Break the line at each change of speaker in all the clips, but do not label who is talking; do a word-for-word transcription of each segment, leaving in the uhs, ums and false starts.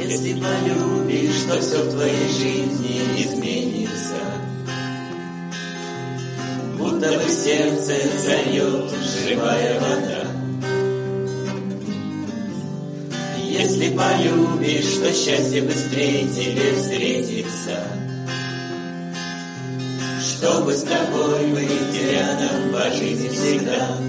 Если полюбишь, то все в твоей жизни изменится. Будто бы в сердце зальет живая вода. Если полюбишь, то счастье быстрее тебе встретится. Чтобы с тобой быть рядом по жизни всегда.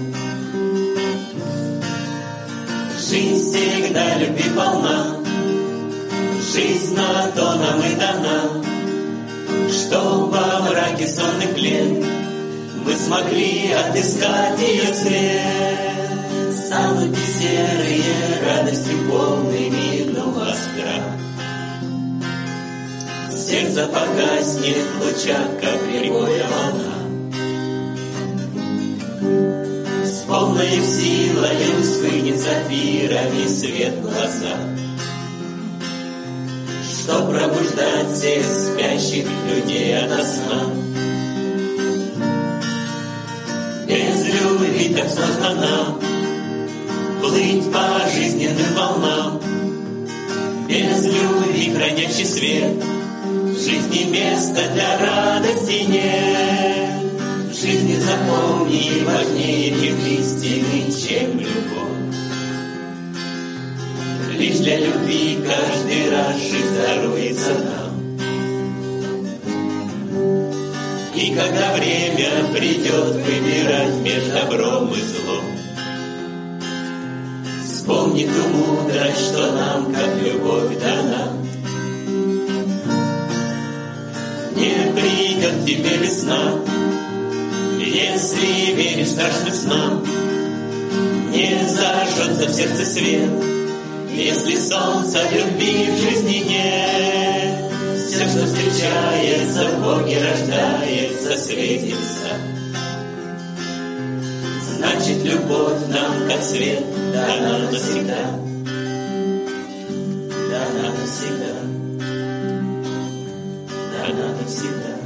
Жизнь всегда любви полна, жизнь на тонам и тонам, что во мраке сонных лет мы смогли отыскать ее свет. Станут и серые радостью полными нового страх. Сердце погаснет в лучах, как прибоя волна. С полной силой вспыхнет сапфирами свет в глазах, что пробуждать всех спящих людей ото сна. Без любви так сложно нам плыть по жизненным волнам. Без любви хранящий свет в жизни места для радости нет. В жизни запомни, важнее мир истины, чем любовь. Лишь для любви каждый раз жизнь даруется нам. И когда время придет выбирать между добром и злом, вспомни ту мудрость, что нам, как любовь, дана. Не придет к тебе весна, если веришь страшным снам. Не зажжется в сердце свет, если солнца любви в жизни нет. Все, что встречается, в Боге рождается, светится. Значит, любовь нам, как свет, дана навсегда. Дана навсегда. Дана навсегда.